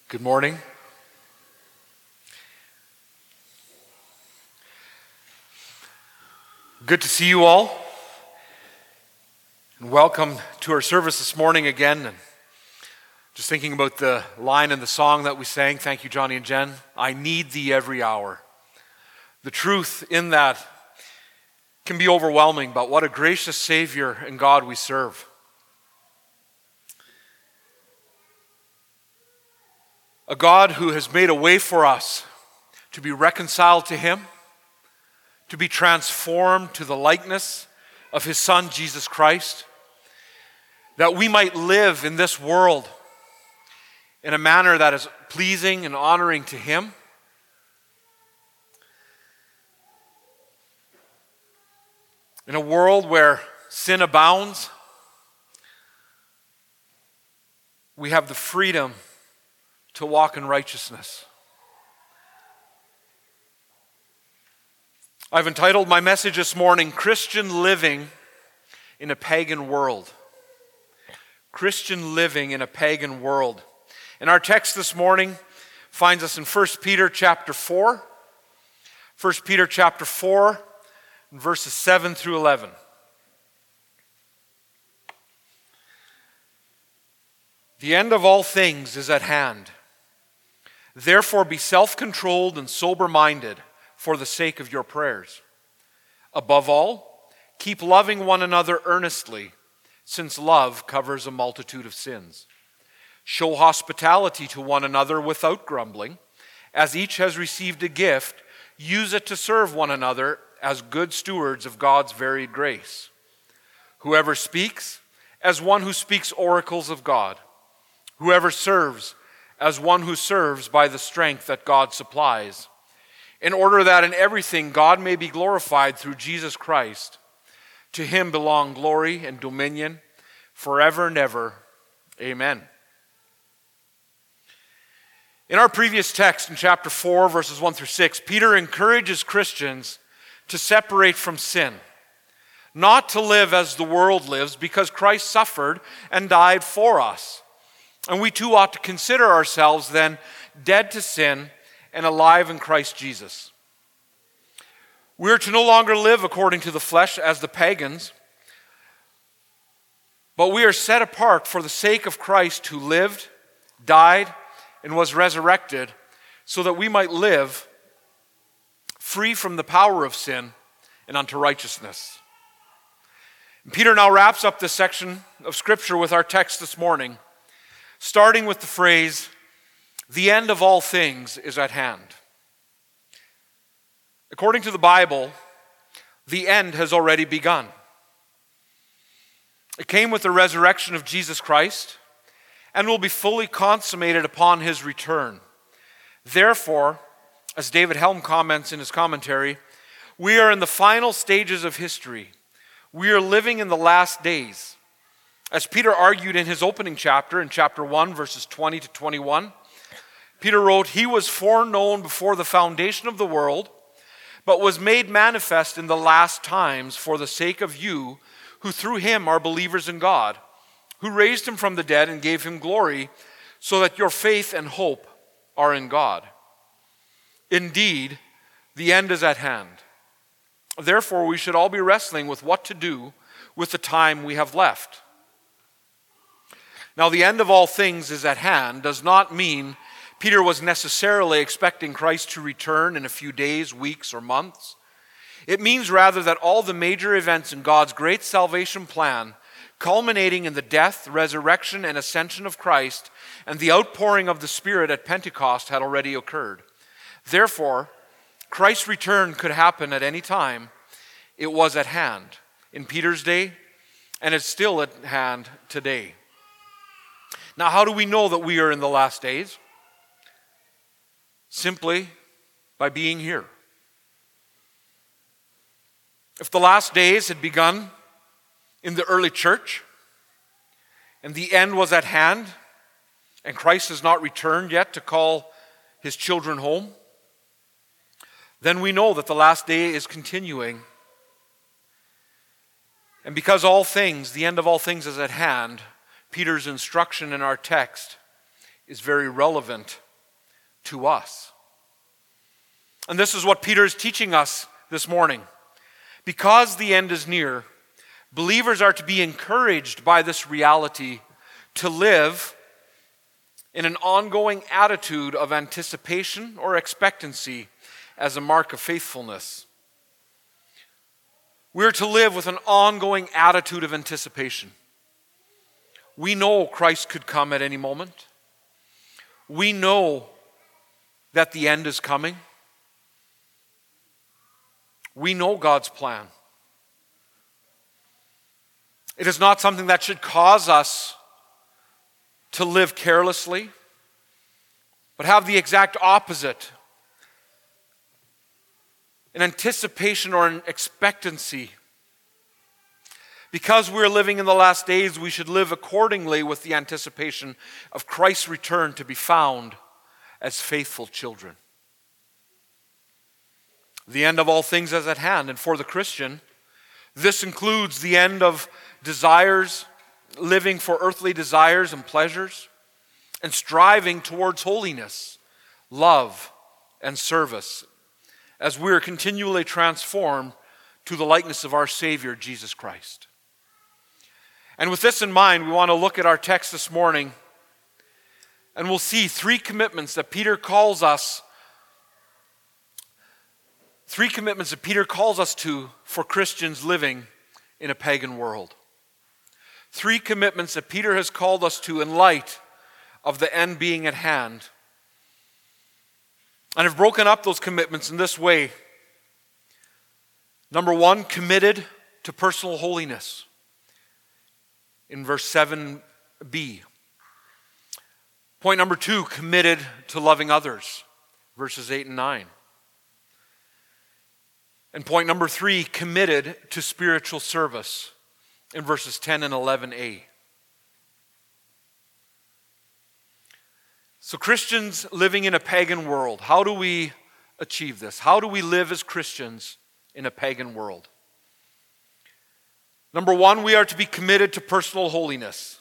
Good morning. Good to see you all. And welcome to our service this morning again. And just thinking about the line in the song that we sang, thank you, Johnny and Jen, I need thee every hour. The truth in that can be overwhelming, but what a gracious Savior and God we serve. A God who has made a way for us to be reconciled to Him, to be transformed to the likeness of His Son, Jesus Christ, that we might live in this world in a manner that is pleasing and honoring to Him. In a world where sin abounds, we have the freedom to walk in righteousness. I've entitled my message this morning, Christian Living in a Pagan World. Christian living in a pagan world. And our text this morning finds us in 1 Peter chapter 4. 1 Peter chapter 4, verses 7 through 11. The end of all things is at hand. Therefore be self-controlled and sober-minded for the sake of your prayers. Above all, keep loving one another earnestly, since love covers a multitude of sins. Show hospitality to one another without grumbling. As each has received a gift, use it to serve one another as good stewards of God's varied grace. Whoever speaks, as one who speaks oracles of God. Whoever serves, as one who serves by the strength that God supplies, in order that in everything God may be glorified through Jesus Christ. To Him belong glory and dominion forever and ever. Amen. In our previous text in chapter 4, verses 1 through 6, Peter encourages Christians to separate from sin, not to live as the world lives, because Christ suffered and died for us. And we too ought to consider ourselves then dead to sin and alive in Christ Jesus. We are to no longer live according to the flesh as the pagans, but we are set apart for the sake of Christ, who lived, died, and was resurrected, so that we might live free from the power of sin and unto righteousness. And Peter now wraps up this section of Scripture with our text this morning, starting with the phrase, the end of all things is at hand. According to the Bible, the end has already begun. It came with the resurrection of Jesus Christ and will be fully consummated upon His return. Therefore, as David Helm comments in his commentary, we are in the final stages of history. We are living in the last days. As Peter argued in his opening chapter, in chapter 1, verses 20 to 21, Peter wrote, He was foreknown before the foundation of the world, but was made manifest in the last times for the sake of you, who through Him are believers in God, who raised Him from the dead and gave Him glory, so that your faith and hope are in God. Indeed, the end is at hand. Therefore, we should all be wrestling with what to do with the time we have left. Now, the end of all things is at hand does not mean Peter was necessarily expecting Christ to return in a few days, weeks, or months. It means rather that all the major events in God's great salvation plan, culminating in the death, resurrection, and ascension of Christ, and the outpouring of the Spirit at Pentecost, had already occurred. Therefore, Christ's return could happen at any time. It was at hand in Peter's day, and it's still at hand today. Now, how do we know that we are in the last days? Simply by being here. If the last days had begun in the early church and the end was at hand and Christ has not returned yet to call His children home, then we know that the last day is continuing. And because all things, the end of all things is at hand, Peter's instruction in our text is very relevant to us. And this is what Peter is teaching us this morning. Because the end is near, believers are to be encouraged by this reality to live in an ongoing attitude of anticipation or expectancy as a mark of faithfulness. We're to live with an ongoing attitude of anticipation. We know Christ could come at any moment. We know that the end is coming. We know God's plan. It is not something that should cause us to live carelessly, but have the exact opposite. An anticipation or an expectancy. Because we're living in the last days, we should live accordingly with the anticipation of Christ's return to be found as faithful children. The end of all things is at hand, and for the Christian, this includes the end of desires, living for earthly desires and pleasures, and striving towards holiness, love, and service, as we are continually transformed to the likeness of our Savior, Jesus Christ. And with this in mind, we want to look at our text this morning, and we'll see three commitments that Peter calls us to for Christians living in a pagan world. Three commitments that Peter has called us to in light of the end being at hand. And I've broken up those commitments in this way. Number one, committed to personal holiness. In verse 7b. Point number two, committed to loving others. Verses 8 and 9. And point number three, committed to spiritual service. In verses 10 and 11a. So Christians living in a pagan world, how do we achieve this? How do we live as Christians in a pagan world? Number one, we are to be committed to personal holiness.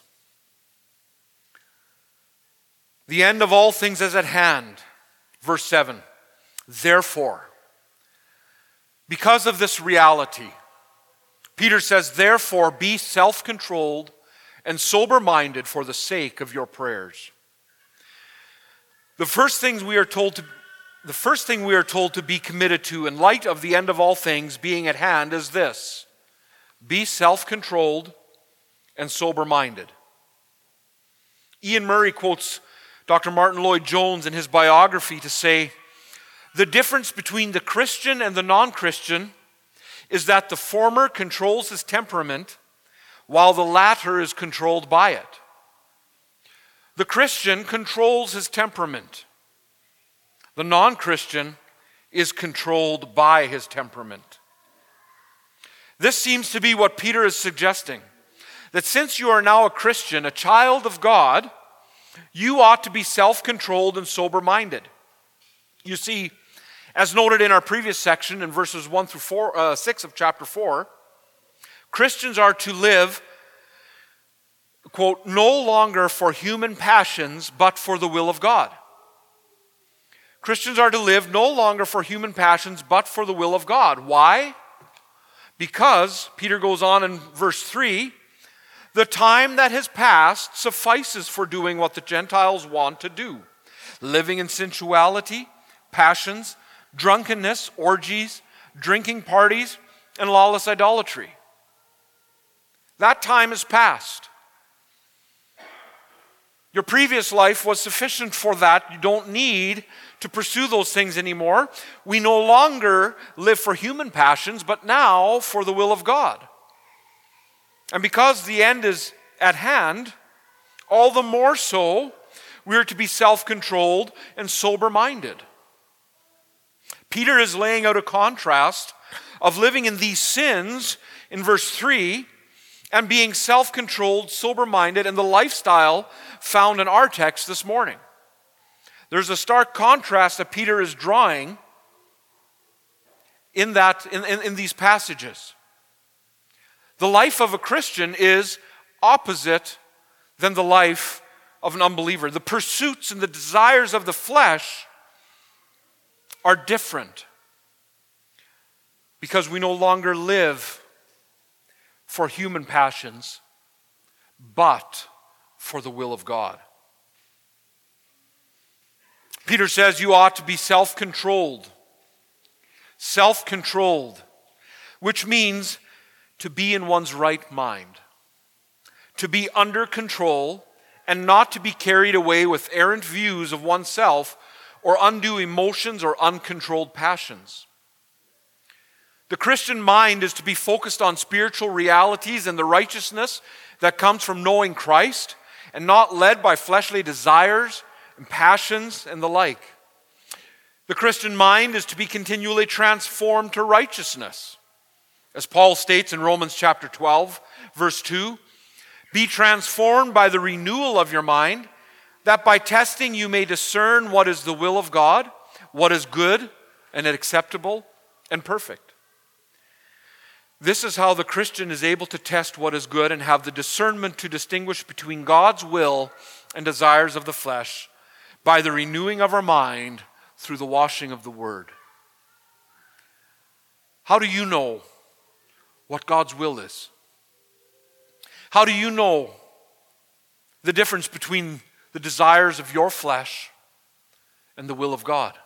The end of all things is at hand. Verse 7. Therefore, because of this reality, Peter says, therefore, be self-controlled and sober-minded for the sake of your prayers. The first thing we are told to be committed to in light of the end of all things being at hand is this: be self-controlled and sober-minded. Ian Murray quotes Dr. Martin Lloyd-Jones in his biography to say, the difference between the Christian and the non-Christian is that the former controls his temperament while the latter is controlled by it. The Christian controls his temperament. The non-Christian is controlled by his temperament. This seems to be what Peter is suggesting, that since you are now a Christian, a child of God, you ought to be self-controlled and sober-minded. You see, as noted in our previous section in verses 1 through 6 of chapter 4, Christians are to live, quote, no longer for human passions, but for the will of God. Christians are to live no longer for human passions, but for the will of God. Why? Because, Peter goes on in verse 3, the time that has passed suffices for doing what the Gentiles want to do, living in sensuality, passions, drunkenness, orgies, drinking parties, and lawless idolatry. That time is past. Your previous life was sufficient for that. You don't need to pursue those things anymore. We no longer live for human passions, but now for the will of God. And because the end is at hand, all the more so, we are to be self-controlled and sober-minded. Peter is laying out a contrast of living in these sins in verse 3 and being self-controlled, sober-minded, and the lifestyle found in our text this morning. There's a stark contrast that Peter is drawing in these passages. The life of a Christian is opposite than the life of an unbeliever. The pursuits and the desires of the flesh are different because we no longer live for human passions, but for the will of God. Peter says you ought to be self-controlled. Self-controlled, which means to be in one's right mind, to be under control and not to be carried away with errant views of oneself or undue emotions or uncontrolled passions. The Christian mind is to be focused on spiritual realities and the righteousness that comes from knowing Christ and not led by fleshly desires and passions and the like. The Christian mind is to be continually transformed to righteousness. As Paul states in Romans chapter 12, verse 2, be transformed by the renewal of your mind, that by testing you may discern what is the will of God, what is good and acceptable and perfect. This is how the Christian is able to test what is good and have the discernment to distinguish between God's will and desires of the flesh by the renewing of our mind through the washing of the Word. How do you know what God's will is? How do you know the difference between the desires of your flesh and the will of God?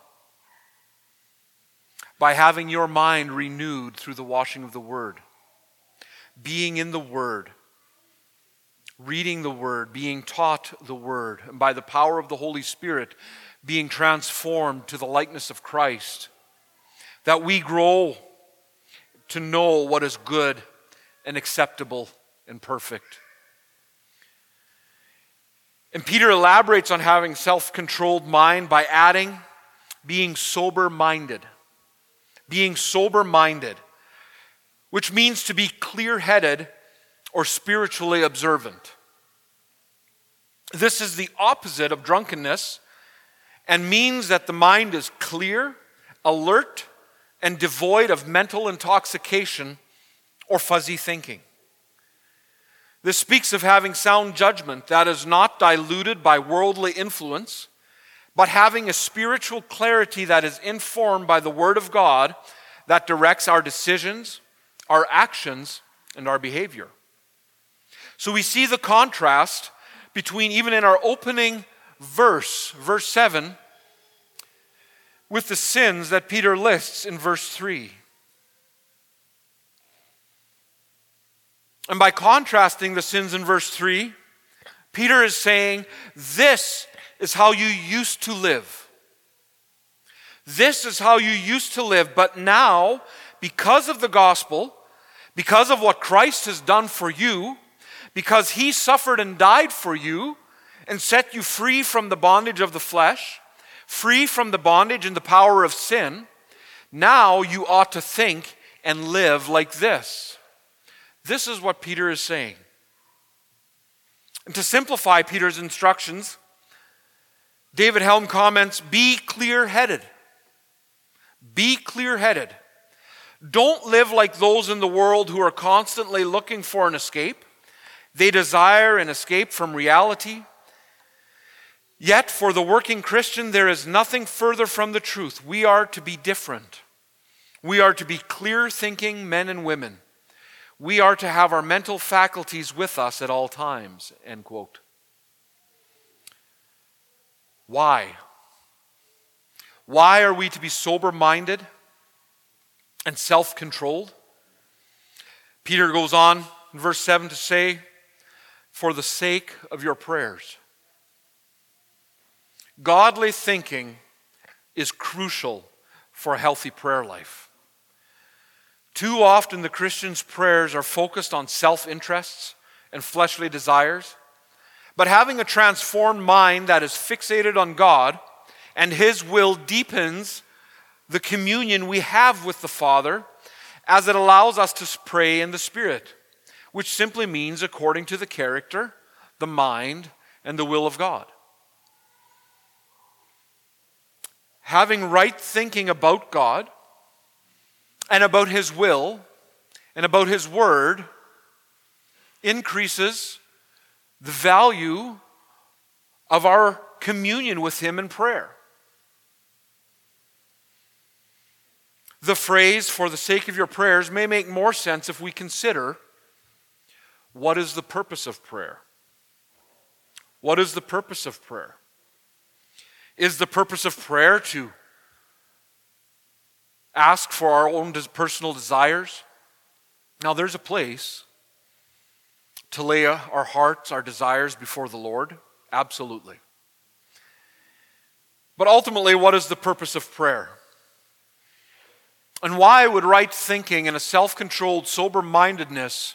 By having your mind renewed through the washing of the Word. Being in the Word. Reading the Word. Being taught the Word. And by the power of the Holy Spirit, being transformed to the likeness of Christ. That we grow to know what is good and acceptable and perfect. And Peter elaborates on having self-controlled mind by adding being sober-minded. Being sober-minded, which means to be clear-headed or spiritually observant. This is the opposite of drunkenness and means that the mind is clear, alert, and devoid of mental intoxication or fuzzy thinking. This speaks of having sound judgment that is not diluted by worldly influence, but having a spiritual clarity that is informed by the Word of God that directs our decisions, our actions, and our behavior. So we see the contrast between, even in our opening verse 7, with the sins that Peter lists in verse 3. And by contrasting the sins in verse 3, Peter is saying, this is how you used to live. This is how you used to live, but now, because of the gospel, because of what Christ has done for you, because He suffered and died for you and set you free from the bondage of the flesh, free from the bondage and the power of sin, now you ought to think and live like this. This is what Peter is saying. And to simplify Peter's instructions, David Helm comments, be clear-headed. Be clear-headed. Don't live like those in the world who are constantly looking for an escape. They desire an escape from reality. Yet for the working Christian, there is nothing further from the truth. We are to be different. We are to be clear-thinking men and women. We are to have our mental faculties with us at all times, end quote. Why? Why are we to be sober-minded and self-controlled? Peter goes on in verse 7 to say, for the sake of your prayers. Godly thinking is crucial for a healthy prayer life. Too often the Christian's prayers are focused on self-interests and fleshly desires, but having a transformed mind that is fixated on God and His will deepens the communion we have with the Father as it allows us to pray in the Spirit, which simply means according to the character, the mind, and the will of God. Having right thinking about God and about His will and about His Word increases the value of our communion with Him in prayer. The phrase, for the sake of your prayers, may make more sense if we consider what is the purpose of prayer. What is the purpose of prayer? Is the purpose of prayer to ask for our own personal desires? Now, there's a place to lay our hearts, our desires before the Lord. Absolutely. But ultimately, what is the purpose of prayer? And why would right thinking and a self-controlled, sober-mindedness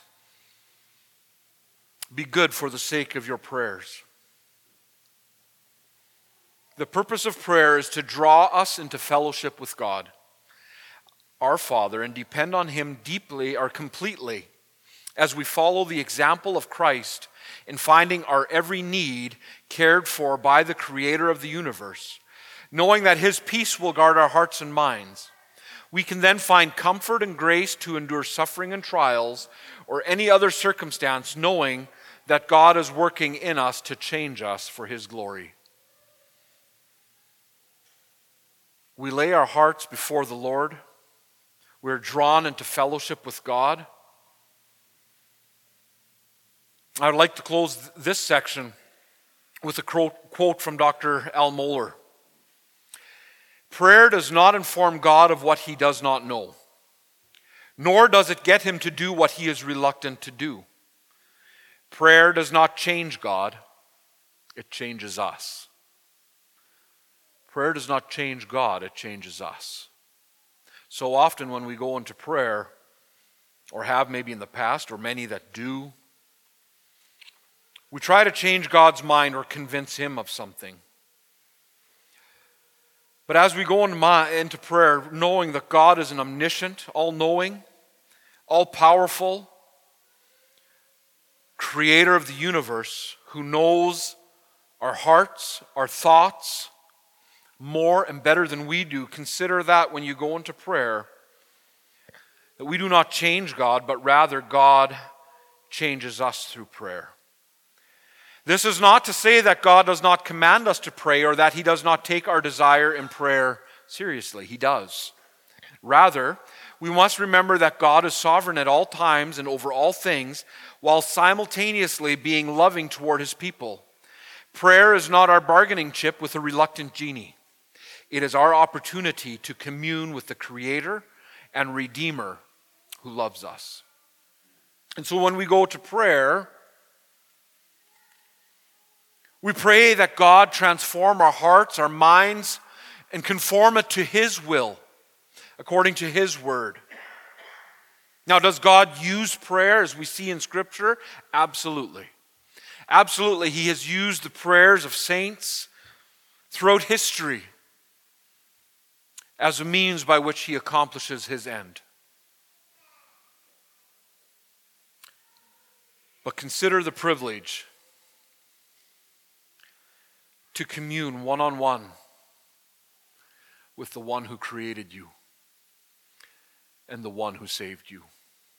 be good for the sake of your prayers? The purpose of prayer is to draw us into fellowship with God, our Father, and depend on Him deeply or completely as we follow the example of Christ in finding our every need cared for by the Creator of the universe, knowing that His peace will guard our hearts and minds. We can then find comfort and grace to endure suffering and trials or any other circumstance, knowing that God is working in us to change us for His glory. We lay our hearts before the Lord. We're drawn into fellowship with God. I would like to close this section with a quote from Dr. Al Mohler. Prayer does not inform God of what He does not know, nor does it get Him to do what He is reluctant to do. Prayer does not change God, it changes us. Prayer does not change God, it changes us. So often when we go into prayer, or have maybe in the past, or many that do, we try to change God's mind or convince Him of something. But as we go into prayer, knowing that God is an omniscient, all-knowing, all-powerful Creator of the universe who knows our hearts, our thoughts, more and better than we do, consider that when you go into prayer, that we do not change God, but rather God changes us through prayer. This is not to say that God does not command us to pray or that He does not take our desire in prayer seriously. He does. Rather, we must remember that God is sovereign at all times and over all things, while simultaneously being loving toward His people. Prayer is not our bargaining chip with a reluctant genie. It is our opportunity to commune with the Creator and Redeemer who loves us. And so when we go to prayer, we pray that God transform our hearts, our minds, and conform it to His will, according to His word. Now, does God use prayer as we see in Scripture? Absolutely. Absolutely, He has used the prayers of saints throughout history as a means by which He accomplishes His end. But consider the privilege to commune one-on-one with the one who created you and the one who saved you.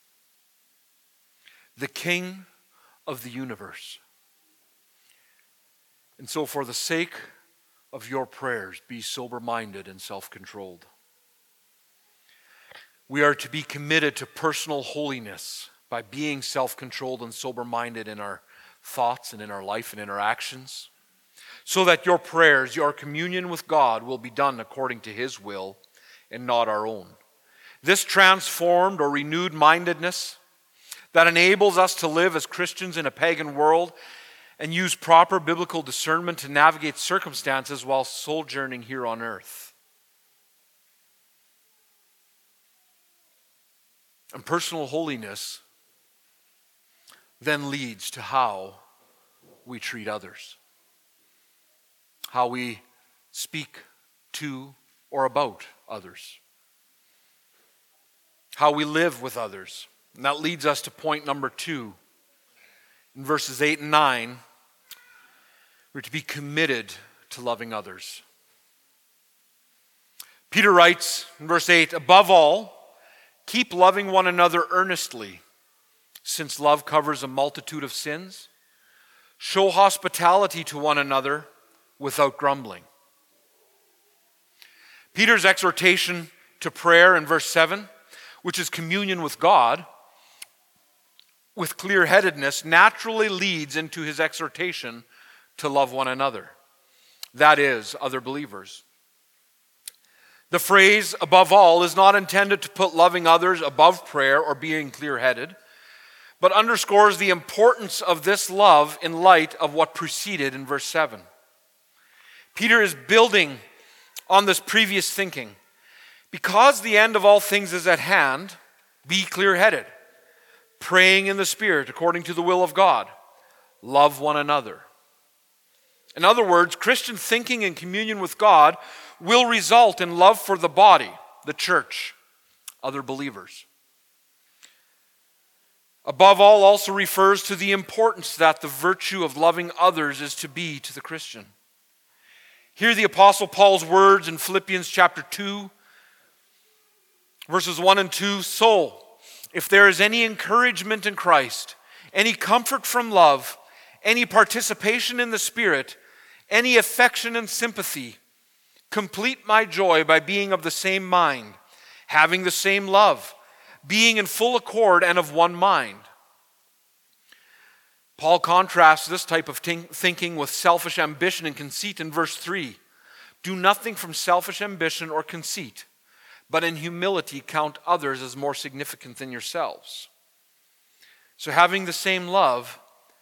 The King of the universe. And so for the sake of your prayers, be sober-minded and self-controlled. We are to be committed to personal holiness by being self-controlled and sober-minded in our thoughts and in our life and in our actions, so that your prayers, your communion with God will be done according to His will and not our own. This transformed or renewed mindedness that enables us to live as Christians in a pagan world and use proper biblical discernment to navigate circumstances while sojourning here on earth. And personal holiness then leads to how we treat others, how we speak to or about others, how we live with others. And that leads us to point number 2. In verses 8 and 9, we're to be committed to loving others. Peter writes in verse 8, above all, keep loving one another earnestly, since love covers a multitude of sins. Show hospitality to one another without grumbling. Peter's exhortation to prayer in verse 7, which is communion with God, with clear-headedness, naturally leads into his exhortation to love one another. That is, other believers. The phrase, above all, is not intended to put loving others above prayer or being clear-headed, but underscores the importance of this love in light of what preceded in verse 7. Peter is building on this previous thinking. Because the end of all things is at hand, be clear-headed, praying in the Spirit according to the will of God. Love one another. In other words, Christian thinking and communion with God will result in love for the body, the church, other believers. Above all also refers to the importance that the virtue of loving others is to be to the Christian. Hear the Apostle Paul's words in Philippians chapter 2, verses 1 and 2. So, if there is any encouragement in Christ, any comfort from love, any participation in the Spirit, any affection and sympathy, complete my joy by being of the same mind, having the same love, being in full accord and of one mind. Paul contrasts this type of thinking with selfish ambition and conceit in verse 3. Do nothing from selfish ambition or conceit, but in humility count others as more significant than yourselves. So having the same love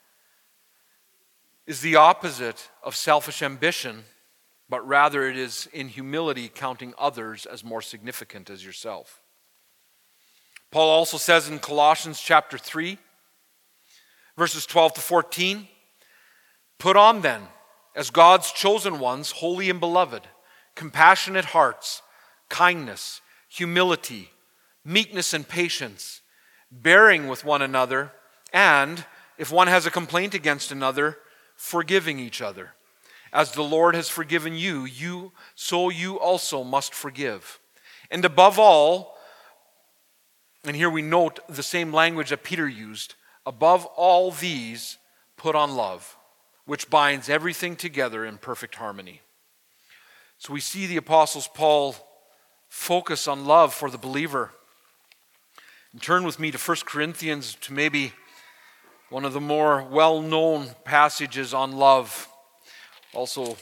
is the opposite of selfish ambition, but rather it is in humility counting others as more significant as yourself. Paul also says in Colossians chapter 3, verses 12 to 14, put on then, as God's chosen ones, holy and beloved, compassionate hearts, kindness, humility, meekness and patience, bearing with one another, and, if one has a complaint against another, forgiving each other. As the Lord has forgiven you, so you also must forgive. And above all, and here we note the same language that Peter used, above all these, put on love, which binds everything together in perfect harmony. So we see the Apostle Paul focus on love for the believer. And turn with me to 1 Corinthians, to maybe one of the more well-known passages on love. Also,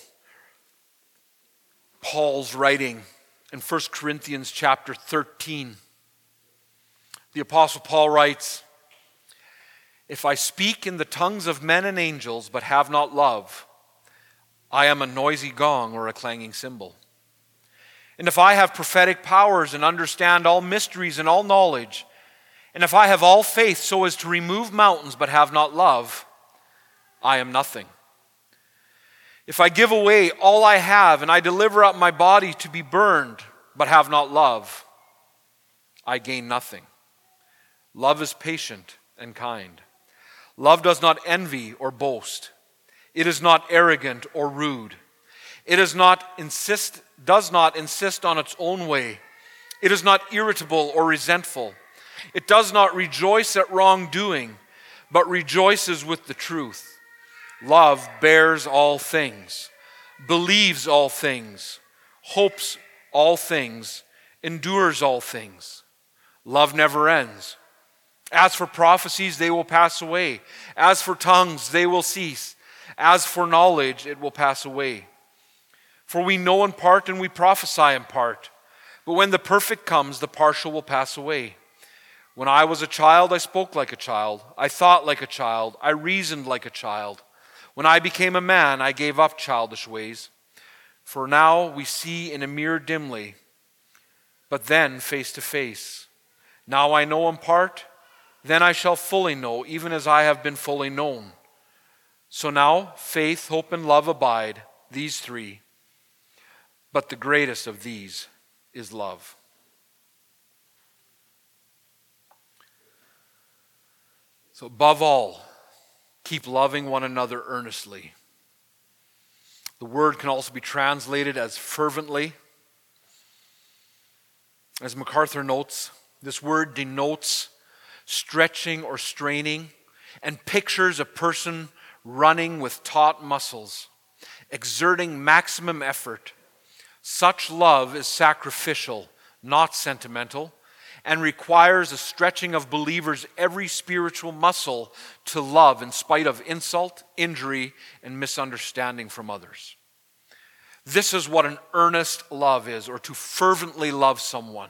Paul's writing in 1 Corinthians chapter 13. The Apostle Paul writes, if I speak in the tongues of men and angels, but have not love, I am a noisy gong or a clanging cymbal. And if I have prophetic powers and understand all mysteries and all knowledge, and if I have all faith so as to remove mountains but have not love, I am nothing. If I give away all I have and I deliver up my body to be burned but have not love, I gain nothing. Love is patient and kind. Love does not envy or boast. It is not arrogant or rude. It does not insist on its own way. It is not irritable or resentful. It does not rejoice at wrongdoing, but rejoices with the truth. Love bears all things, believes all things, hopes all things, endures all things. Love never ends. As for prophecies, they will pass away. As for tongues, they will cease. As for knowledge, it will pass away. For we know in part and we prophesy in part. But when the perfect comes, the partial will pass away. When I was a child, I spoke like a child. I thought like a child. I reasoned like a child. When I became a man, I gave up childish ways. For now we see in a mirror dimly, but then face to face. Now I know in part, then I shall fully know, even as I have been fully known. So now faith, hope, and love abide, these three. But the greatest of these is love. So above all, keep loving one another earnestly. The word can also be translated as fervently. As MacArthur notes, this word denotes stretching or straining and pictures a person running with taut muscles, exerting maximum effort. Such love is sacrificial, not sentimental, and requires a stretching of believers' every spiritual muscle to love in spite of insult, injury, and misunderstanding from others. This is what an earnest love is, or to fervently love someone.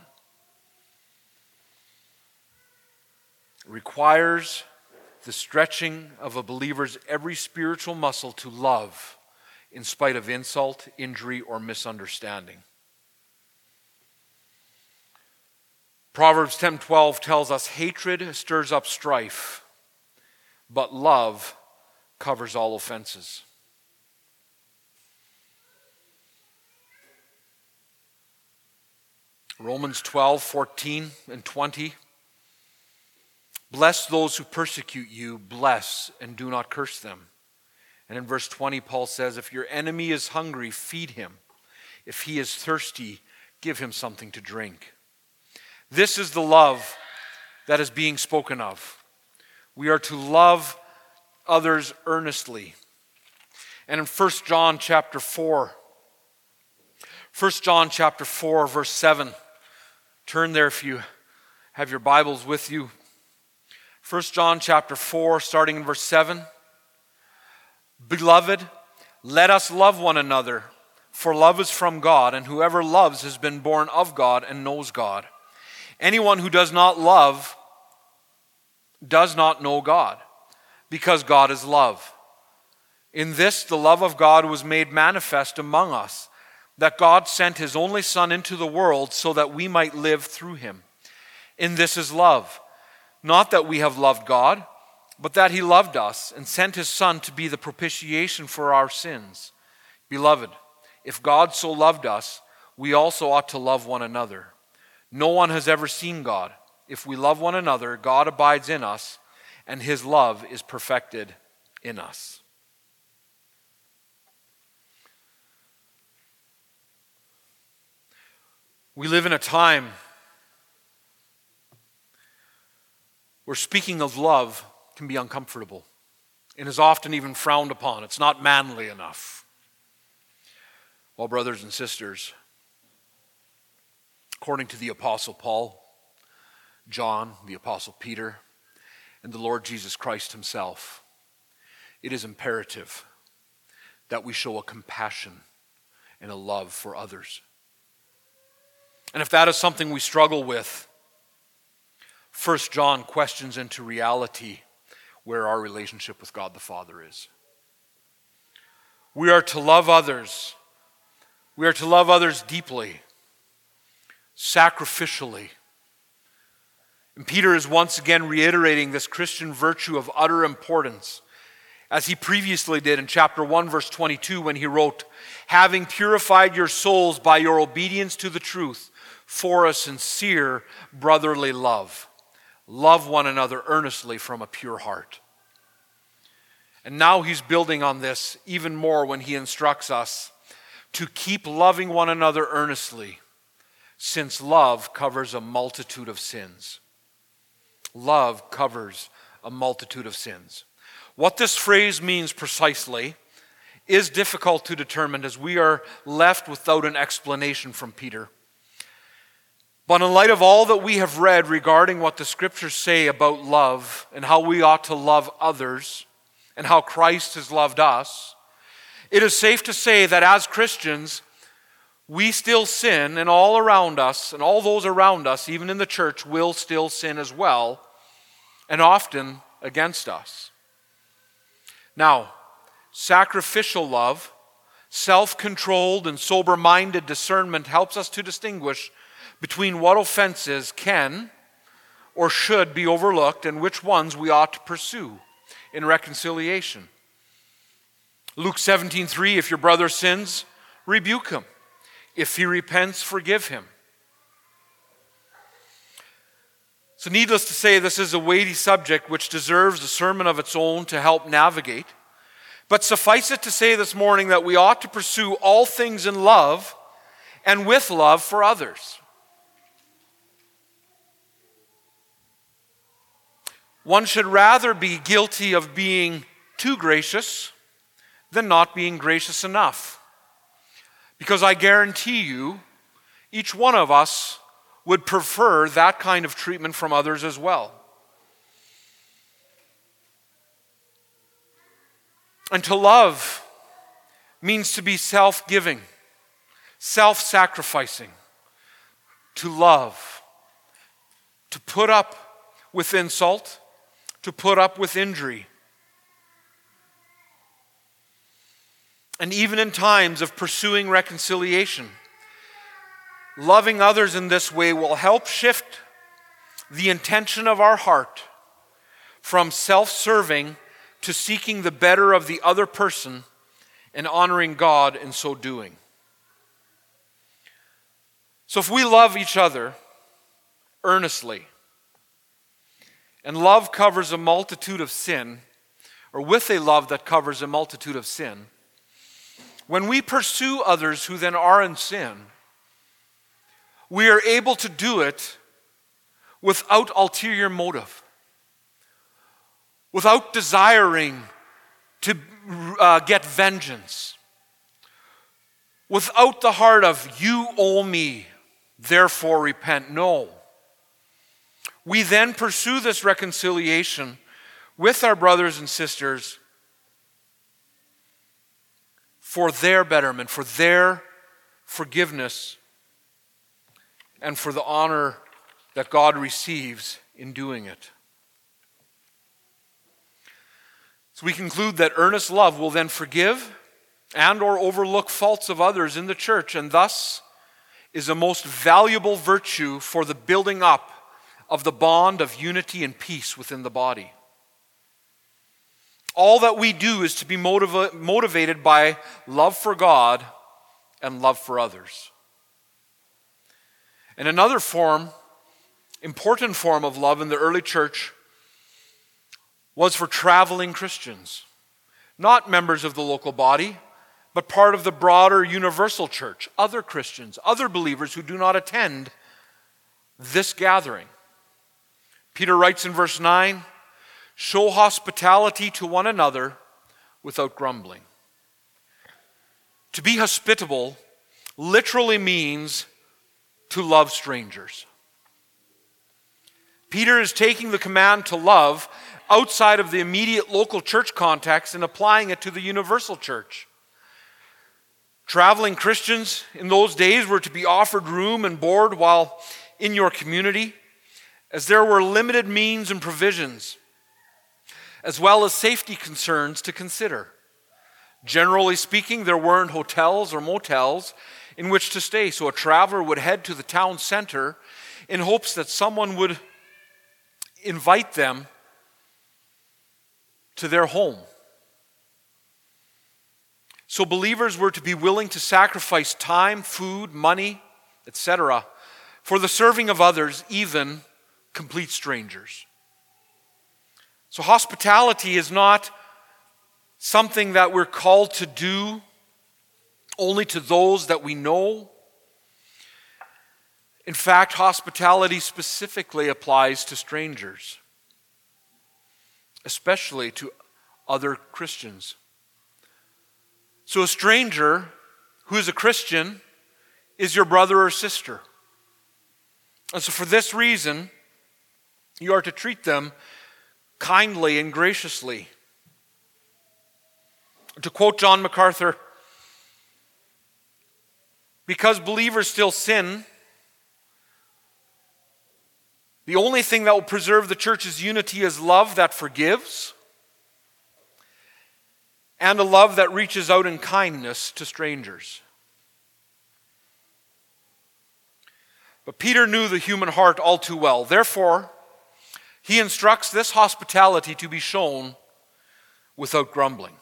It requires the stretching of a believer's every spiritual muscle to love in spite of insult, injury, or misunderstanding. Proverbs 10:12 tells us, hatred stirs up strife, but love covers all offenses. Romans 12:14 and 20. Bless those who persecute you, bless and do not curse them. And in verse 20, Paul says, if your enemy is hungry, feed him. If he is thirsty, give him something to drink. This is the love that is being spoken of. We are to love others earnestly. And in 1 John chapter 4, verse 7, turn there if you have your Bibles with you. 1 John chapter 4, starting in verse 7. Beloved, let us love one another, for love is from God, and whoever loves has been born of God and knows God. Anyone who does not love does not know God, because God is love. In this, the love of God was made manifest among us, that God sent his only Son into the world so that we might live through him. In this is love, not that we have loved God, but that he loved us and sent his Son to be the propitiation for our sins. Beloved, if God so loved us, we also ought to love one another. No one has ever seen God. If we love one another, God abides in us, and his love is perfected in us. We live in a time where speaking of love can be uncomfortable and is often even frowned upon. It's not manly enough. Well, brothers and sisters, according to the Apostle Paul, John, the Apostle Peter, and the Lord Jesus Christ himself, it is imperative that we show a compassion and a love for others. And if that is something we struggle with, 1 John questions into reality where our relationship with God the Father is. We are to love others. We are to love others deeply, sacrificially. And Peter is once again reiterating this Christian virtue of utter importance, as he previously did in chapter 1, verse 22, when he wrote, having purified your souls by your obedience to the truth for a sincere brotherly love. Love one another earnestly from a pure heart. And now he's building on this even more when he instructs us to keep loving one another earnestly, since love covers a multitude of sins. Love covers a multitude of sins. What this phrase means precisely is difficult to determine, as we are left without an explanation from Peter. But in light of all that we have read regarding what the scriptures say about love and how we ought to love others and how Christ has loved us, it is safe to say that as Christians, we still sin, and all around us, and all those around us, even in the church, will still sin as well, and often against us. Now, sacrificial love, self-controlled and sober-minded discernment helps us to distinguish between what offenses can or should be overlooked and which ones we ought to pursue in reconciliation. Luke 17:3, if your brother sins, rebuke him. If he repents, forgive him. So needless to say, this is a weighty subject which deserves a sermon of its own to help navigate. But suffice it to say this morning that we ought to pursue all things in love and with love for others. One should rather be guilty of being too gracious than not being gracious enough. Because I guarantee you, each one of us would prefer that kind of treatment from others as well. And to love means to be self-giving, self-sacrificing, to love, to put up with insult, to put up with injury. And even in times of pursuing reconciliation, loving others in this way will help shift the intention of our heart from self-serving to seeking the better of the other person and honoring God in so doing. So if we love each other earnestly, and love covers a multitude of sin, or with a love that covers a multitude of sin, when we pursue others who then are in sin, we are able to do it without ulterior motive, without desiring to get vengeance, without the heart of, you owe me, therefore repent. No. We then pursue this reconciliation with our brothers and sisters for their betterment, for their forgiveness, and for the honor that God receives in doing it. So we conclude that earnest love will then forgive and or overlook faults of others in the church, and thus is a most valuable virtue for the building up of the bond of unity and peace within the body. All that we do is to be motivated by love for God and love for others. And another important form of love in the early church was for traveling Christians, not members of the local body, but part of the broader universal church, other Christians, other believers who do not attend this gathering. Peter writes in verse 9, show hospitality to one another without grumbling. To be hospitable literally means to love strangers. Peter is taking the command to love outside of the immediate local church context and applying it to the universal church. Traveling Christians in those days were to be offered room and board while in your community, as there were limited means and provisions, as well as safety concerns to consider. Generally speaking, there weren't hotels or motels in which to stay, so a traveler would head to the town center in hopes that someone would invite them to their home. So believers were to be willing to sacrifice time, food, money, etc., for the serving of others, even complete strangers. So hospitality is not something that we're called to do only to those that we know. In fact, hospitality specifically applies to strangers, especially to other Christians. So a stranger who is a Christian is your brother or sister. And so for this reason, you are to treat them kindly and graciously. To quote John MacArthur, because believers still sin, the only thing that will preserve the church's unity is love that forgives and a love that reaches out in kindness to strangers. But Peter knew the human heart all too well. Therefore, he instructs this hospitality to be shown without grumbling.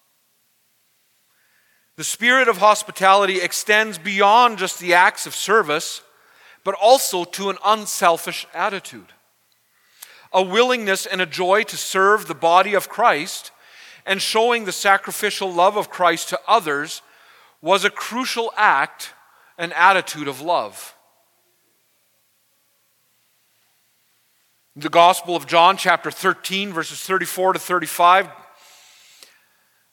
The spirit of hospitality extends beyond just the acts of service, but also to an unselfish attitude. A willingness and a joy to serve the body of Christ and showing the sacrificial love of Christ to others was a crucial act, an attitude of love. The Gospel of John, chapter 13, verses 34 to 35,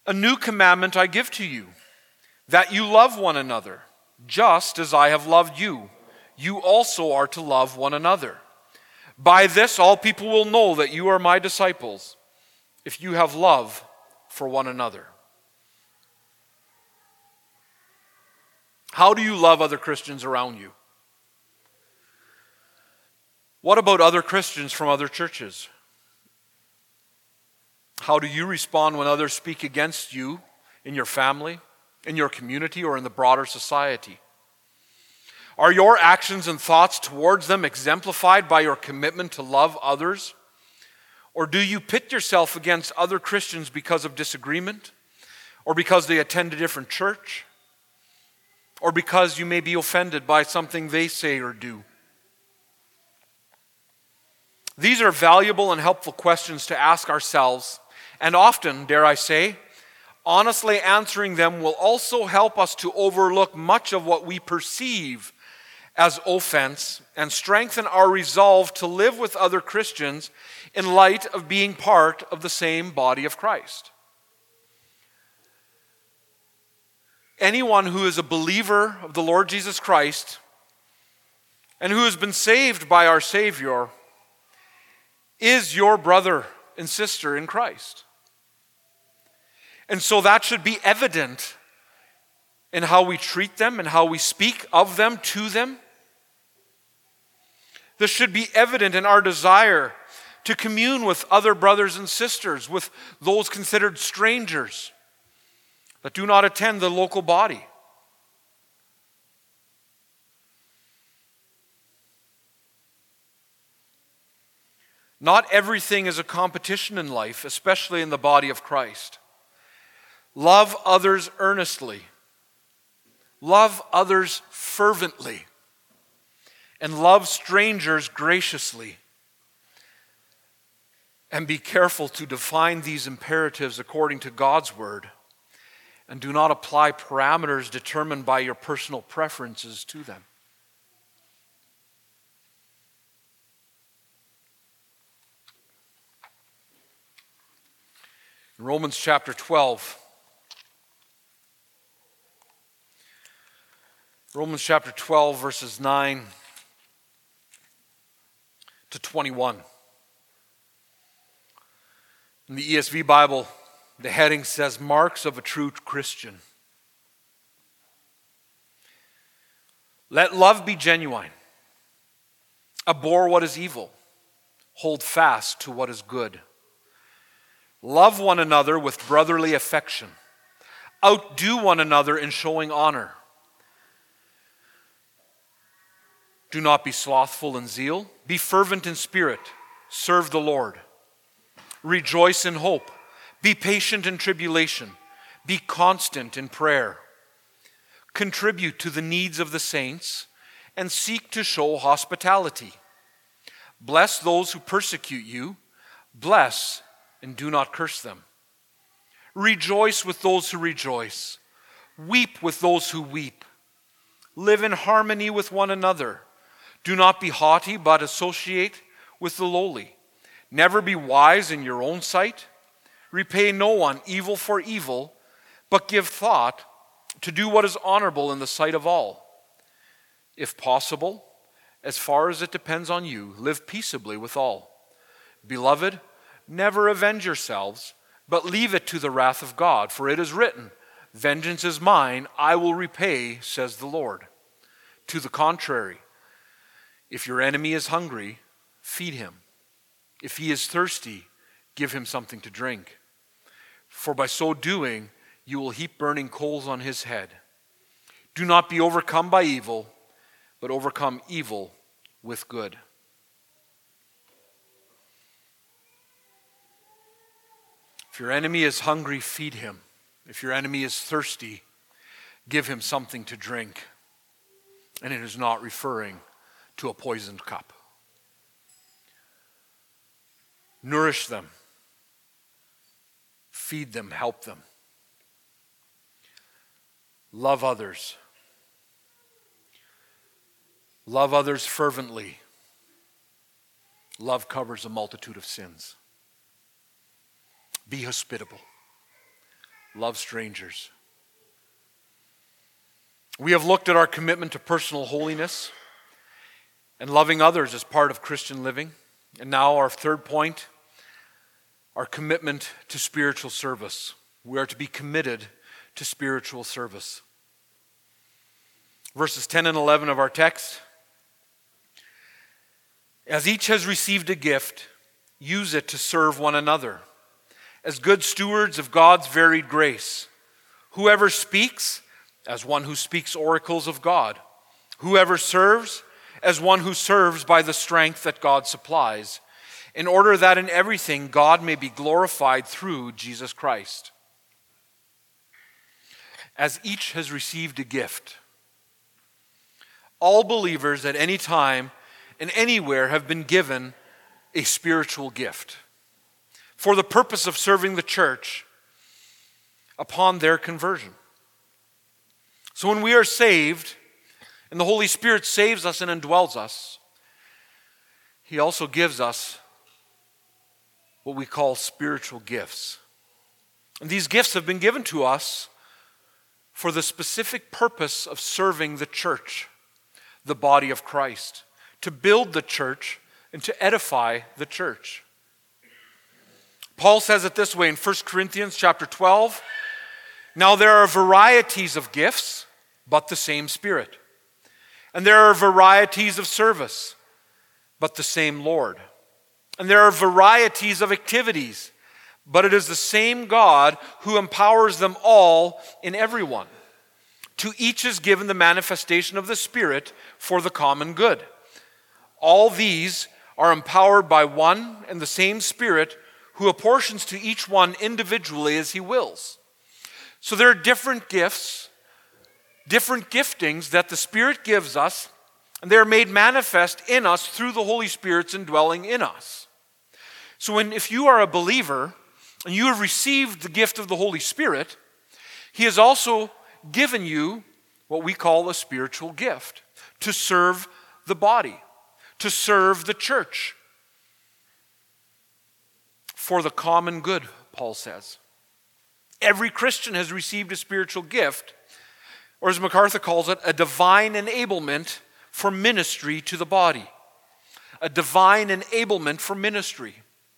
A new commandment I give to you, that you love one another, just as I have loved you. You also are to love one another. By this all people will know that you are my disciples, if you have love for one another. How do you love other Christians around you? What about other Christians from other churches? How do you respond when others speak against you in your family, in your community, or in the broader society? Are your actions and thoughts towards them exemplified by your commitment to love others? Or do you pit yourself against other Christians because of disagreement? Or because they attend a different church? Or because you may be offended by something they say or do? These are valuable and helpful questions to ask ourselves, and often, dare I say, honestly answering them will also help us to overlook much of what we perceive as offense and strengthen our resolve to live with other Christians in light of being part of the same body of Christ. Anyone who is a believer of the Lord Jesus Christ and who has been saved by our Savior is your brother and sister in Christ. And so that should be evident in how we treat them and how we speak of them, to them. This should be evident in our desire to commune with other brothers and sisters, with those considered strangers that do not attend the local body. Not everything is a competition in life, especially in the body of Christ. Love others earnestly. Love others fervently. And love strangers graciously. And be careful to define these imperatives according to God's word. And do not apply parameters determined by your personal preferences to them. In Romans chapter 12, verses 9 to 21. In the ESV Bible, the heading says, Marks of a True Christian. Let love be genuine. Abhor what is evil. Hold fast to what is good. Love one another with brotherly affection. Outdo one another in showing honor. Do not be slothful in zeal. Be fervent in spirit. Serve the Lord. Rejoice in hope. Be patient in tribulation. Be constant in prayer. Contribute to the needs of the saints and seek to show hospitality. Bless those who persecute you. Bless and do not curse them. Rejoice with those who rejoice. Weep with those who weep. Live in harmony with one another. Do not be haughty, but associate with the lowly. Never be wise in your own sight. Repay no one evil for evil, but give thought to do what is honorable in the sight of all. If possible, as far as it depends on you, live peaceably with all. Beloved, never avenge yourselves, but leave it to the wrath of God, for it is written, Vengeance is mine, I will repay, says the Lord. To the contrary, if your enemy is hungry, feed him. If he is thirsty, give him something to drink. For by so doing, you will heap burning coals on his head. Do not be overcome by evil, but overcome evil with good. If your enemy is hungry, feed him. If your enemy is thirsty, give him something to drink. And it is not referring to a poisoned cup. Nourish them. Feed them, help them. Love others. Love others fervently. Love covers a multitude of sins. Be hospitable. love strangers. We have looked at our commitment to personal holiness and loving others as part of Christian living. And now our third point, our commitment to spiritual service. We are to be committed to spiritual service. Verses 10 and 11 of our text. As each has received a gift, use it to serve one another, as good stewards of God's varied grace. Whoever speaks, as one who speaks oracles of God. Whoever serves, as one who serves by the strength that God supplies, in order that in everything God may be glorified through Jesus Christ. As each has received a gift. All believers at any time and anywhere have been given a spiritual gift for the purpose of serving the church upon their conversion. So when we are saved, and the Holy Spirit saves us and indwells us, He also gives us what we call spiritual gifts. And these gifts have been given to us for the specific purpose of serving the church, the body of Christ, to build the church and to edify the church. Paul says it this way in 1 Corinthians chapter 12, "Now there are varieties of gifts, but the same Spirit. And there are varieties of service, but the same Lord. And there are varieties of activities, but it is the same God who empowers them all in everyone. To each is given the manifestation of the Spirit for the common good. All these are empowered by one and the same Spirit who apportions to each one individually as He wills." So there are different gifts, different giftings that the Spirit gives us, and they are made manifest in us through the Holy Spirit's indwelling in us. So if you are a believer and you have received the gift of the Holy Spirit, He has also given you what we call a spiritual gift to serve the body, to serve the church for the common good, Paul says. Every Christian has received a spiritual gift, or as MacArthur calls it, a divine enablement for ministry to the body. A divine enablement for ministry.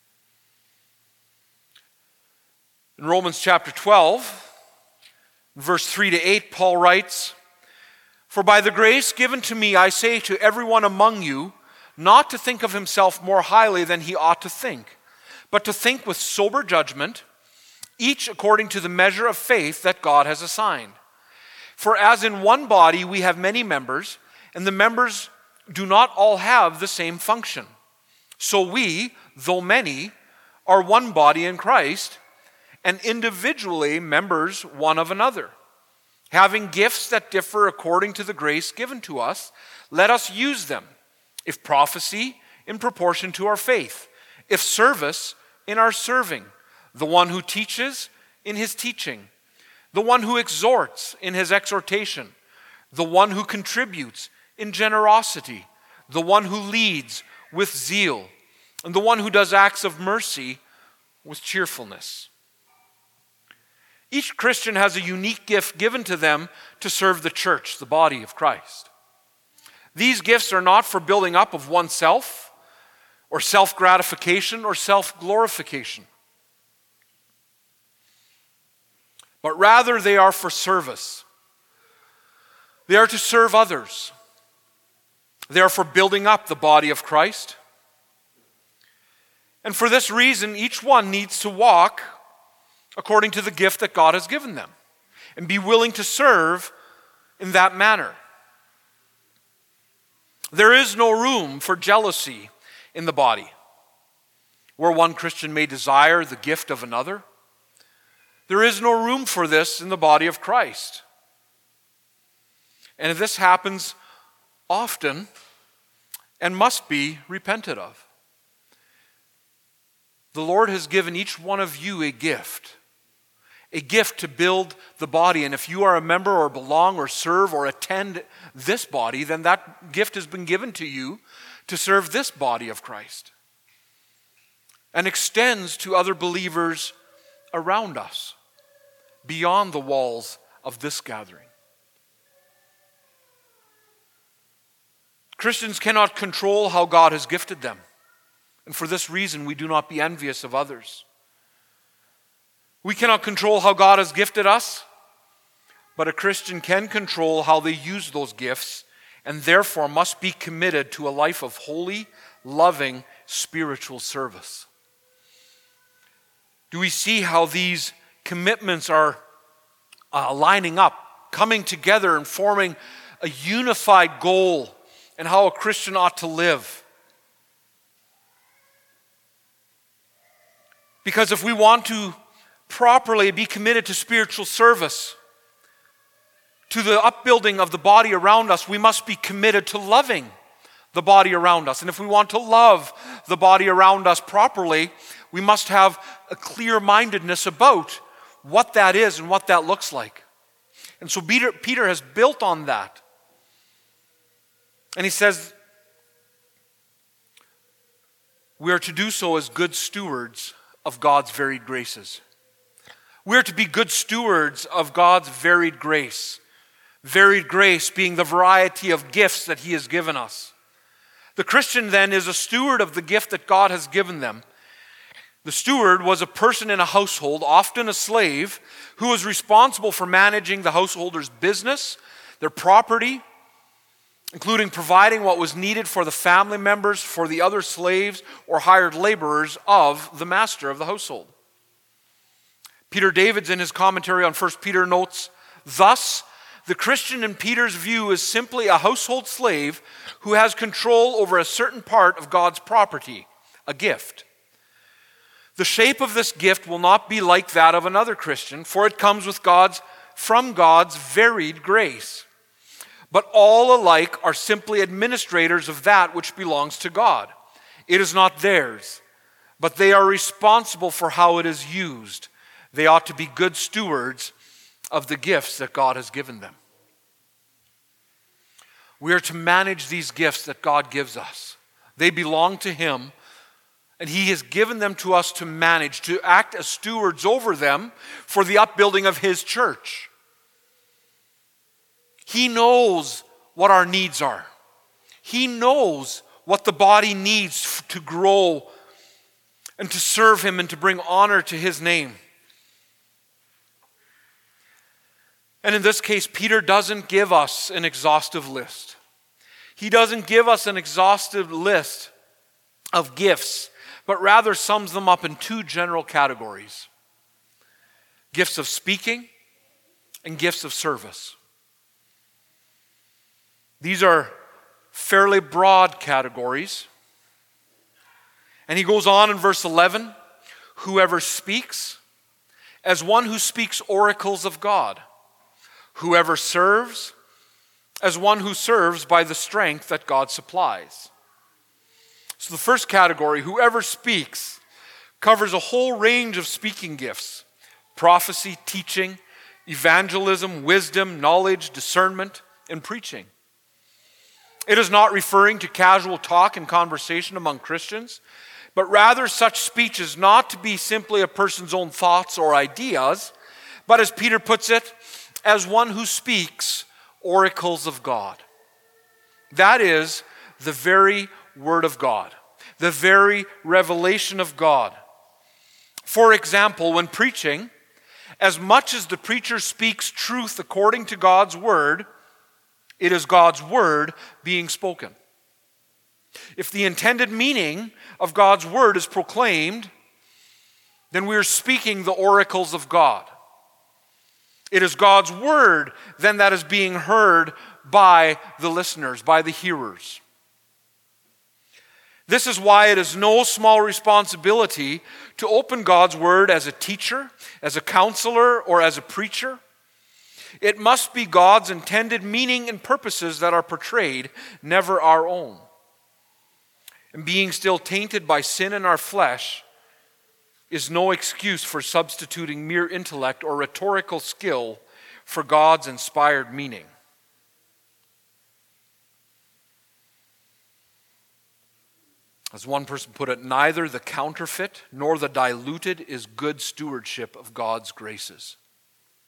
In Romans chapter 12, verse 3 to 8, Paul writes, "For by the grace given to me, I say to everyone among you, not to think of himself more highly than he ought to think, but to think with sober judgment, each according to the measure of faith that God has assigned. For as in one body we have many members, and the members do not all have the same function. So we, though many, are one body in Christ, and individually members one of another. Having gifts that differ according to the grace given to us, let us use them. If prophecy, in proportion to our faith. If service, in our serving. The one who teaches, in his teaching. The one who exhorts, in his exhortation. The one who contributes, in generosity. The one who leads, with zeal. And the one who does acts of mercy, with cheerfulness." Each Christian has a unique gift given to them to serve the church, the body of Christ. These gifts are not for building up of oneself, or self-gratification, or self-glorification. But rather they are for service. They are to serve others. They are for building up the body of Christ. And for this reason, each one needs to walk according to the gift that God has given them, and be willing to serve in that manner. There is no room for jealousy in the body, where one Christian may desire the gift of another. There is no room for this in the body of Christ. And this happens often and must be repented of. The Lord has given each one of you a gift to build the body. And if you are a member or belong or serve or attend this body, then that gift has been given to you to serve this body of Christ and extends to other believers around us. beyond the walls of this gathering. Christians cannot control how God has gifted them. And for this reason, we do not be envious of others. We cannot control how God has gifted us, but a Christian can control how they use those gifts, and therefore must be committed to a life of holy, loving, spiritual service. Do we see how these commitments are lining up, coming together and forming a unified goal, and how a Christian ought to live? Because if we want to properly be committed to spiritual service, to the upbuilding of the body around us, we must be committed to loving the body around us. And if we want to love the body around us properly, we must have a clear-mindedness about what that is and what that looks like. And so Peter has built on that. And he says, we are to do so as good stewards of God's varied graces. We are to be good stewards of God's varied grace. Varied grace being the variety of gifts that He has given us. The Christian then is a steward of the gift that God has given them. The steward was a person in a household, often a slave, who was responsible for managing the householder's business, their property, including providing what was needed for the family members, for the other slaves or hired laborers of the master of the household. Peter Davids, in his commentary on 1 Peter, notes, thus, the Christian in Peter's view is simply a household slave who has control over a certain part of God's property, a gift. The shape of this gift will not be like that of another Christian, for it comes from God's varied grace. But all alike are simply administrators of that which belongs to God. It is not theirs, but they are responsible for how it is used. They ought to be good stewards of the gifts that God has given them. We are to manage these gifts that God gives us. They belong to Him, and He has given them to us to manage, to act as stewards over them for the upbuilding of His church. He knows what our needs are. He knows what the body needs to grow and to serve Him and to bring honor to His name. And in this case, Peter doesn't give us an exhaustive list. He doesn't give us an exhaustive list of gifts, but rather sums them up in two general categories: gifts of speaking and gifts of service. These are fairly broad categories. And he goes on in verse 11, whoever speaks, as one who speaks oracles of God. Whoever serves, as one who serves by the strength that God supplies. So the first category, whoever speaks, covers a whole range of speaking gifts: prophecy, teaching, evangelism, wisdom, knowledge, discernment, and preaching. It is not referring to casual talk and conversation among Christians, but rather such speech is not to be simply a person's own thoughts or ideas, but as Peter puts it, as one who speaks oracles of God. That is the very Word of God, the very revelation of God. For example, when preaching, as much as the preacher speaks truth according to God's Word, it is God's Word being spoken. If the intended meaning of God's Word is proclaimed, then we are speaking the oracles of God. It is God's Word then that is being heard by the listeners, by the hearers. This is why it is no small responsibility to open God's Word as a teacher, as a counselor, or as a preacher. It must be God's intended meaning and purposes that are portrayed, never our own. And being still tainted by sin in our flesh is no excuse for substituting mere intellect or rhetorical skill for God's inspired meaning. As one person put it, neither the counterfeit nor the diluted is good stewardship of God's graces.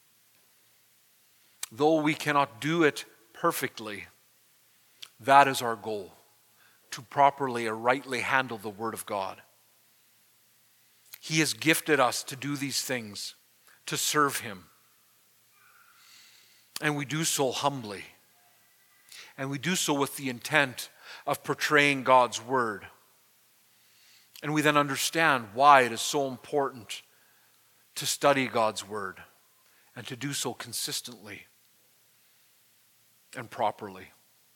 though we cannot do it perfectly, that is our goal, to properly or rightly handle the Word of God. He has gifted us to do these things, to serve Him. And we do so humbly. And we do so with the intent of portraying God's Word. And we then understand why it is so important to study God's Word and to do so consistently and properly.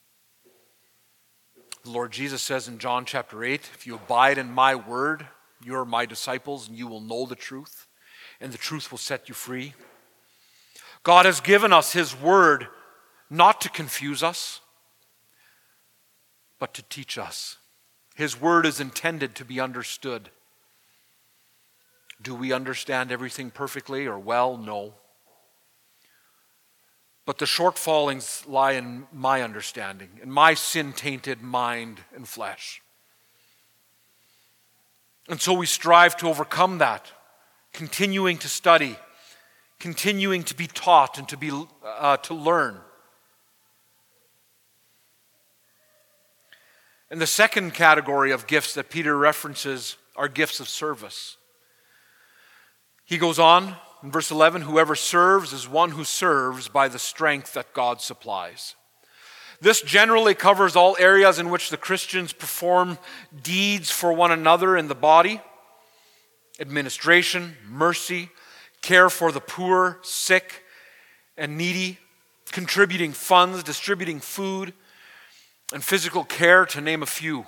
The Lord Jesus says in John chapter 8, if you abide in my word, you are my disciples, and you will know the truth, and the truth will set you free. God has given us His word not to confuse us, but to teach us. His word is intended to be understood. Do we understand everything perfectly or well? No. But the shortfallings lie in my understanding, in my sin-tainted mind and flesh. And so we strive to overcome that, continuing to study, continuing to be taught and to learn. And the second category of gifts that Peter references are gifts of service. He goes on in verse 11, whoever serves is one who serves by the strength that God supplies. This generally covers all areas in which the Christians perform deeds for one another in the body: administration, mercy, care for the poor, sick, and needy, contributing funds, distributing food, and physical care, to name a few.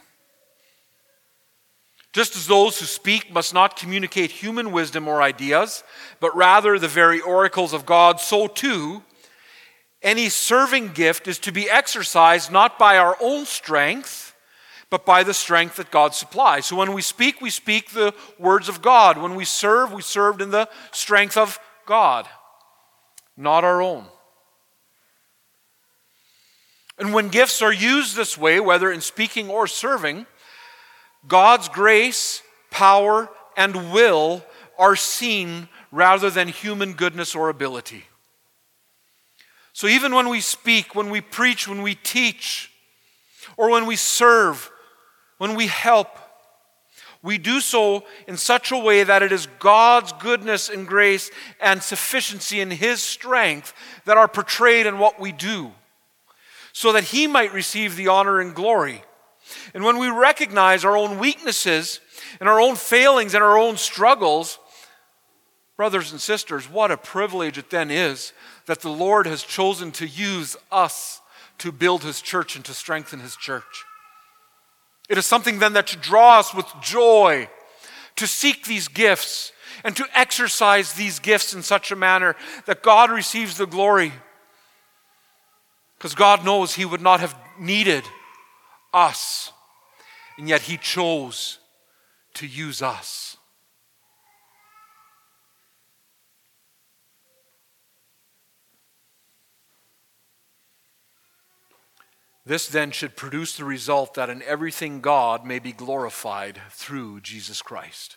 Just as those who speak must not communicate human wisdom or ideas, but rather the very oracles of God, so too, any serving gift is to be exercised not by our own strength, but by the strength that God supplies. So when we speak the words of God. When we served in the strength of God, not our own. And when gifts are used this way, whether in speaking or serving, God's grace, power, and will are seen rather than human goodness or ability. So even when we speak, when we preach, when we teach, or when we serve, when we help, we do so in such a way that it is God's goodness and grace and sufficiency in His strength that are portrayed in what we do, so that He might receive the honor and glory. And when we recognize our own weaknesses and our own failings and our own struggles, brothers and sisters, what a privilege it then is that the Lord has chosen to use us to build His church and to strengthen His church. It is something then that should draw us with joy to seek these gifts and to exercise these gifts in such a manner that God receives the glory. Because God knows He would not have needed us, and yet He chose to use us. This then should produce the result that in everything God may be glorified through Jesus Christ.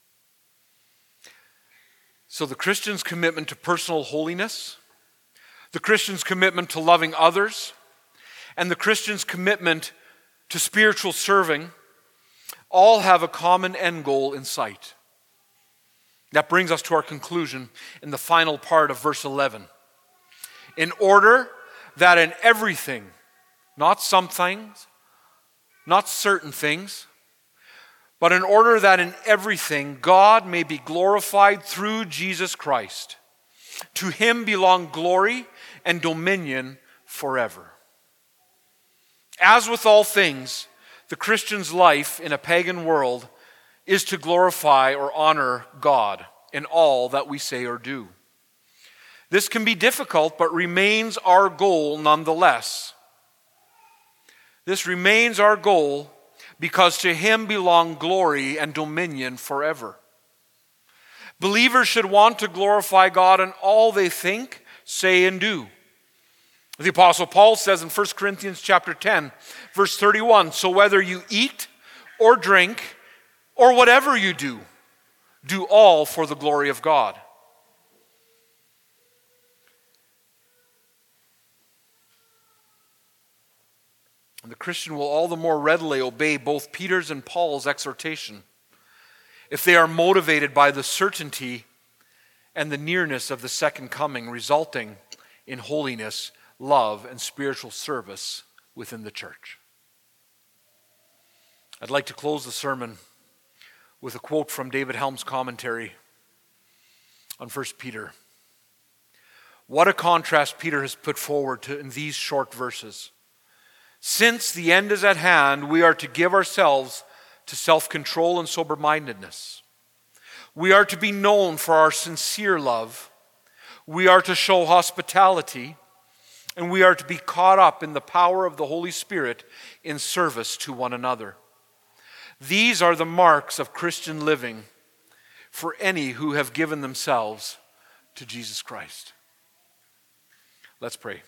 So the Christian's commitment to personal holiness, the Christian's commitment to loving others, and the Christian's commitment to spiritual serving all have a common end goal in sight. That brings us to our conclusion in the final part of verse 11. In order that in everything, not some things, not certain things, but in order that in everything God may be glorified through Jesus Christ. To Him belong glory and dominion forever. As with all things, the Christian's life in a pagan world is to glorify or honor God in all that we say or do. This can be difficult, but remains our goal nonetheless. This remains our goal because to Him belong glory and dominion forever. Believers should want to glorify God in all they think, say, and do. The Apostle Paul says in 1 Corinthians chapter 10, verse 31, so whether you eat or drink or whatever you do, do all for the glory of God. And the Christian will all the more readily obey both Peter's and Paul's exhortation if they are motivated by the certainty and the nearness of the second coming, resulting in holiness, love, and spiritual service within the church. I'd like to close the sermon with a quote from David Helm's commentary on 1 Peter. What a contrast Peter has put forward in these short verses. Since the end is at hand, we are to give ourselves to self-control and sober-mindedness. We are to be known for our sincere love. We are to show hospitality, and we are to be caught up in the power of the Holy Spirit in service to one another. These are the marks of Christian living for any who have given themselves to Jesus Christ. Let's pray.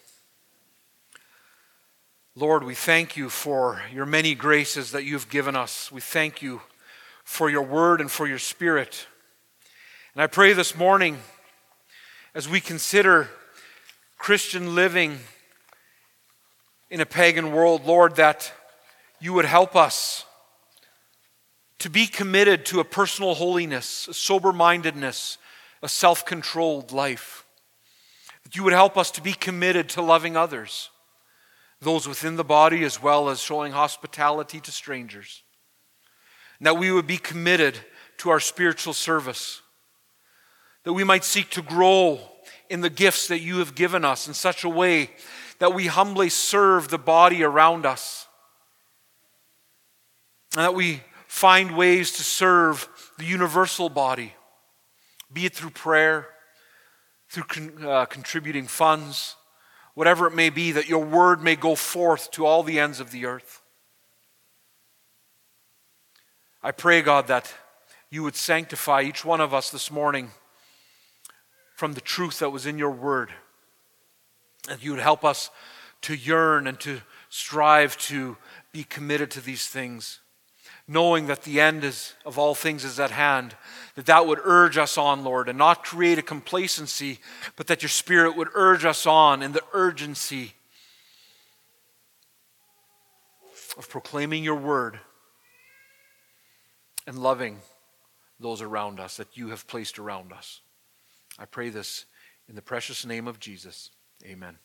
Lord, we thank you for your many graces that you've given us. We thank you for your word and for your spirit. And I pray this morning, as we consider Christian living in a pagan world, Lord, that you would help us to be committed to a personal holiness, a sober-mindedness, a self-controlled life. That you would help us to be committed to loving others, those within the body as well as showing hospitality to strangers. And that we would be committed to our spiritual service. That we might seek to grow in the gifts that you have given us in such a way that we humbly serve the body around us. And that we find ways to serve the universal body, be it through prayer, through contributing funds, whatever it may be, that your word may go forth to all the ends of the earth. I pray, God, that you would sanctify each one of us this morning from the truth that was in your word. And you would help us to yearn and to strive to be committed to these things, knowing that the end of all things is at hand, that would urge us on, Lord, and not create a complacency, but that your Spirit would urge us on in the urgency of proclaiming your word and loving those around us that you have placed around us. I pray this in the precious name of Jesus. Amen.